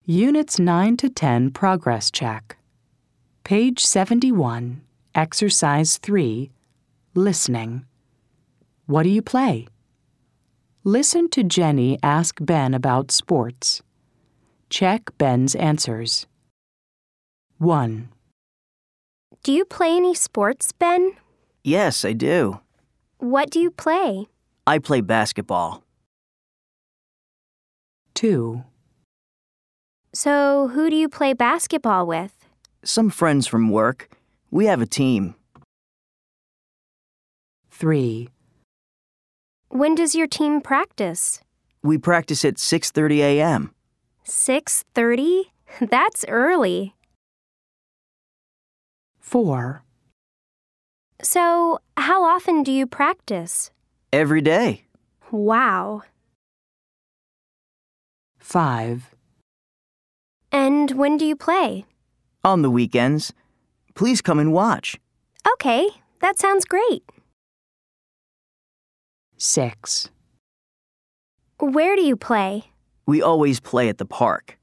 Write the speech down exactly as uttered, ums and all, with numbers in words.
Units nine to ten Progress Check. Page seventy-one, Exercise three, Listening. What do you play? Listen to Jenny ask Ben about sports. Check Ben's answers. one. Do you play any sports, Ben? Yes, I do. What do you play? I play basketball. two. So, who do you play basketball with? Some friends from work. We have a team. three. When does your team practice? We practice at six thirty a.m. six thirty? That's early. four. So, how often do you practice? Every day. Wow. five. And when do you play? On the weekends. Please come and watch. Okay, that sounds great. six. Where do you play? We always play at the park.